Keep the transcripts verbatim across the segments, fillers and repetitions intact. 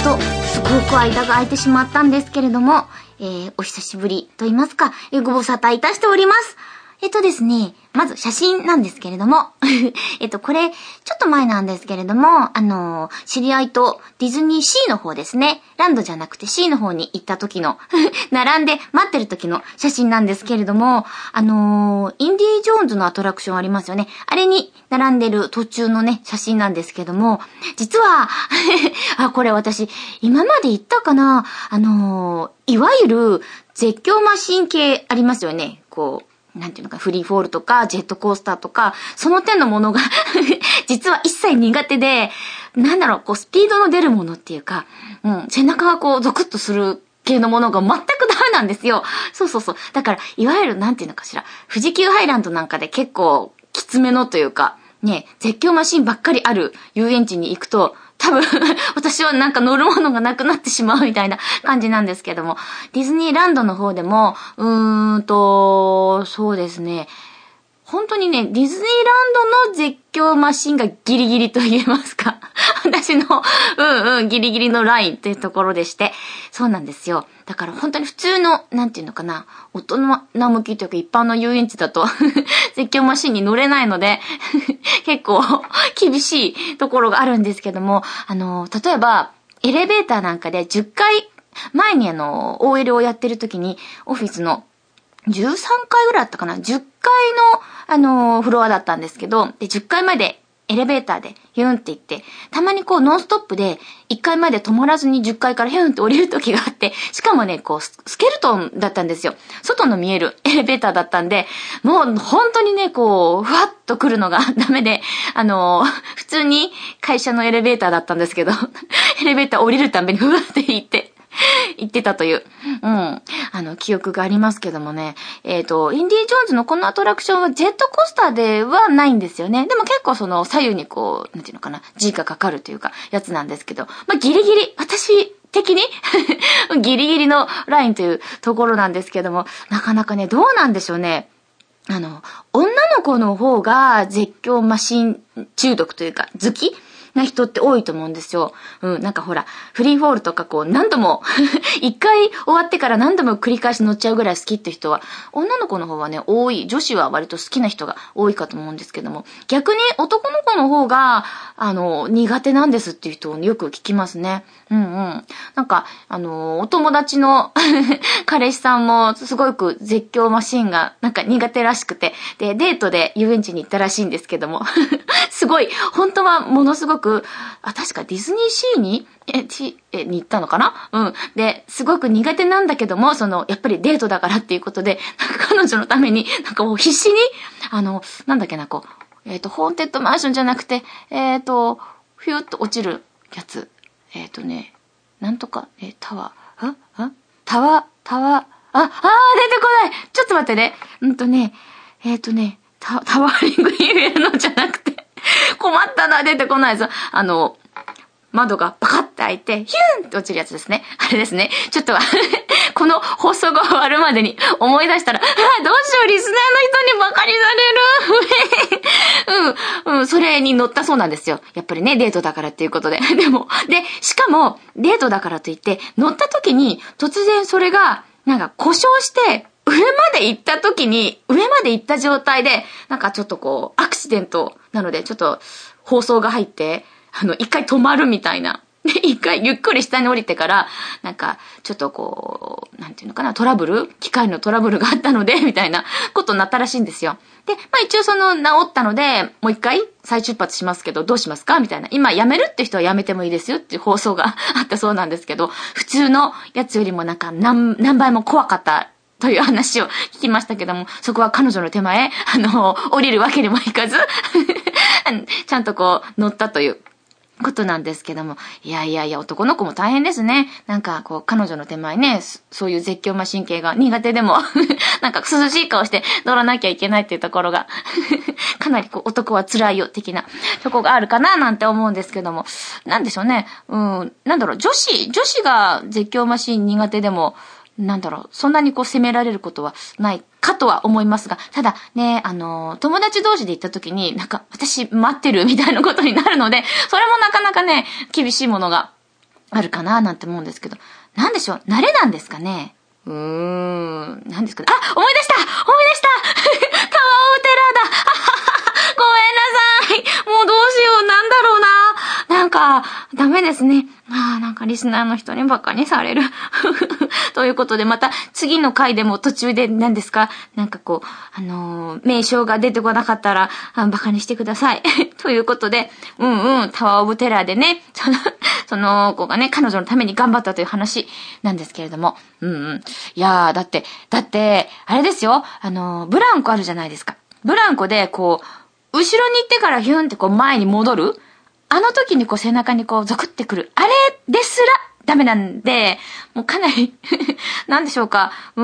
とすごく間が空いてしまったんですけれども、えー、お久しぶりと言いますか、えー、ご無沙汰いたしております。えっとですね、まず写真なんですけれども、えっと、これ、ちょっと前なんですけれども、あのー、知り合いとディズニーシーの方ですね、ランドじゃなくて シー の方に行った時の、並んで待ってる時の写真なんですけれども、あのー、インディ・ジョーンズのアトラクションありますよね。あれに並んでる途中のね、写真なんですけども、実は、あ、これ私、今まで言ったかな、あのー、いわゆる絶叫マシン系ありますよね、こう、なんていうのか、フリーフォールとか、ジェットコースターとか、その手のものが、実は一切苦手で、なんだろう、こう、スピードの出るものっていうか、うん、背中がこう、ゾクッとする系のものが全くダメなんですよ。そうそうそう。だから、いわゆる、なんていうのかしら、富士急ハイランドなんかで結構、きつめのというか、ね、絶叫マシンばっかりある遊園地に行くと、多分、私はなんか乗るものがなくなってしまうみたいな感じなんですけども、ディズニーランドの方でも、うーんと、そうですね、本当にね、ディズニーランドの絶叫マシンがギリギリと言えますか。私の、うんうん、ギリギリのラインというところでして。そうなんですよ。だから本当に普通の、なんていうのかな、大人向きというか一般の遊園地だと、絶叫マシンに乗れないので、結構厳しいところがあるんですけども、あの、例えば、エレベーターなんかでじゅっかい、前にあの、オーエル をやってる時に、オフィスの、じゅうさんかいぐらいあったかな ?じゅっかいの、あのー、フロアだったんですけど、で、じゅっかいまでエレベーターでヒューンって行って、たまにこうノンストップでいっかいまで止まらずにじゅっかいからヒューンって降りる時があって、しかもね、こう、スケルトンだったんですよ。外の見えるエレベーターだったんで、もう本当にね、こう、ふわっと来るのがダメで、あのー、普通に会社のエレベーターだったんですけど、エレベーター降りるたんびにふわって行って、言ってたという、うん、あの、記憶がありますけどもね。えっと、インディ・ジョーンズのこのアトラクションはジェットコースターではないんですよね。でも結構その左右にこう、なんていうのかな、G がかかるというか、やつなんですけど、まあ、ギリギリ、私的にギリギリのラインというところなんですけども、なかなかね、どうなんでしょうね。あの、女の子の方が絶叫マシン中毒というか、好きな人って多いと思うんですよ。うん、なんかほら、フリーフォールとかこう何度も、一回終わってから何度も繰り返し乗っちゃうぐらい好きって人は、女の子の方はね、多い。女子は割と好きな人が多いかと思うんですけども、逆に男の子の方が、あの、苦手なんですっていう人をよく聞きますね。うんうん。なんか、あの、お友達の彼氏さんもすごく絶叫マシンがなんか苦手らしくて、で、デートで遊園地に行ったらしいんですけども、すごい、本当はものすごく、あ、確かディズニーシーに、え、ち、え、に行ったのかなうん。で、すごく苦手なんだけども、その、やっぱりデートだからっていうことで、なんか彼女のために、なんかもう必死に、あの、なんだっけな、こう、えっと、ホーンテッドマンションじゃなくて、えっと、フューッと落ちるやつ。えっとね、なんとか、え、タワー、ああタワー、タワー、あ、あー、出てこないちょっと待ってね。うんとね、えっとね、タ、タワーリングに見えるのじゃなくて、困ったな、出てこないぞ。あの、窓がパカッて開いて、ヒューンって落ちるやつですね。あれですね。ちょっと、この放送が終わるまでに思い出したら、あ、どうしよう、リスナーの人にバカにされる。うん、うん、それに乗ったそうなんですよ。やっぱりね、デートだからっていうことで。でも、で、しかも、デートだからといって、乗った時に、突然それが、なんか故障して、上まで行った時に、上まで行った状態で、なんかちょっとこう、アクシデントなので、ちょっと放送が入って、あの、一回止まるみたいな。で、一回ゆっくり下に降りてから、なんか、ちょっとこう、なんていうのかな、トラブル機械のトラブルがあったので、みたいなことになったらしいんですよ。で、まあ一応その、治ったので、もう一回再出発しますけど、どうしますかみたいな。今、辞めるって人は辞めてもいいですよっていう放送があったそうなんですけど、普通のやつよりもなんか何、何倍も怖かったという話を聞きましたけども、そこは彼女の手前、あの、降りるわけにもいかず、ちゃんとこう、乗ったということなんですけども、いやいやいや、男の子も大変ですね。なんかこう、彼女の手前ね、そういう絶叫マシン系が苦手でも、なんか涼しい顔して乗らなきゃいけないっていうところが、かなりこう、男は辛いよ的なとこがあるかななんて思うんですけども、なんでしょうね。うん、なんだろう、女子、女子が絶叫マシン苦手でも、なんだろう、そんなにこう責められることはないかとは思いますが、ただね、あの、友達同士で行った時に、なんか、私待ってるみたいなことになるので、それもなかなかね、厳しいものがあるかななんて思うんですけど、なんでしょう、慣れなんですかね。うーん、なんですかね。あ、思い出した思い出したタワオテラだごめんなさいもうどうしよう、なんだろうな。なんか、ダメですね。ああ、なんかリスナーの人にバカにされる。ということで、また次の回でも途中で何ですか、なんかこう、あのー、名称が出てこなかったら、あバカにしてください。ということで、うんうん、タワーオブテラーでね、その、その子がね、彼女のために頑張ったという話なんですけれども、うんうん。いやー、だって、だって、あれですよ、あのー、ブランコあるじゃないですか。ブランコで、こう、後ろに行ってからヒュンってこう前に戻るあの時にこう背中にこうゾクってくる。あれですらダメなんで、もうかなり、なんでしょうか。うん、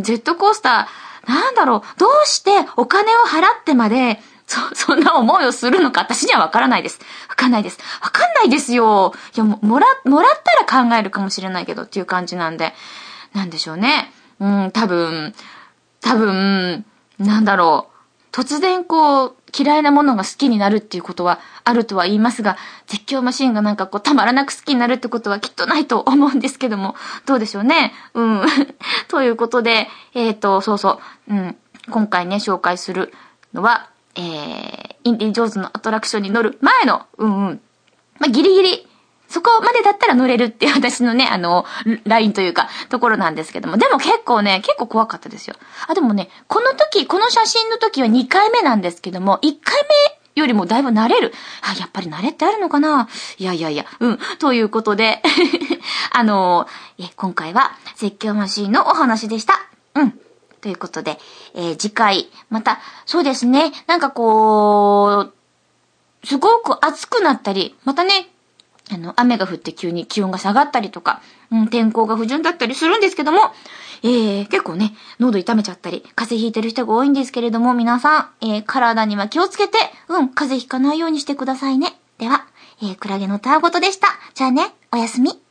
ジェットコースター、なんだろう。どうしてお金を払ってまで、そ、そんな思いをするのか私にはわからないです。わかんないです。わかんないですよ。いや、も、もら、もらったら考えるかもしれないけどっていう感じなんで。なんでしょうね。うん、多分、多分、なんだろう。突然こう、嫌いなものが好きになるっていうことはあるとは言いますが、絶叫マシンがなんかこうたまらなく好きになるってことはきっとないと思うんですけども、どうでしょうね。うん。ということで、えっと、そうそう、うん。今回ね、紹介するのは、えー、インディ・ジョーンズのアトラクションに乗る前の、うんうん。まあ、ギリギリ、そこまでだったら乗れるっていう私のね、あの、ラインというか、ところなんですけども。でも結構ね、結構怖かったですよ。あ、でもね、この時、この写真の時はにかいめなんですけども、いっかいめよりもだいぶ慣れる。あ、やっぱり慣れってあるのかないやいやいや、うん。ということで、あの、え、今回は絶叫マシーンのお話でした。うん。ということで、えー、次回、また、そうですね、なんかこう、すごく暑くなったり、またね、あの、雨が降って急に気温が下がったりとか、うん、天候が不順だったりするんですけども、えー、結構ね、喉痛めちゃったり、風邪ひいてる人が多いんですけれども、皆さん、えー、体には気をつけて、うん、風邪ひかないようにしてくださいね。では、えー、クラゲのたわごとでした。じゃあね、おやすみ。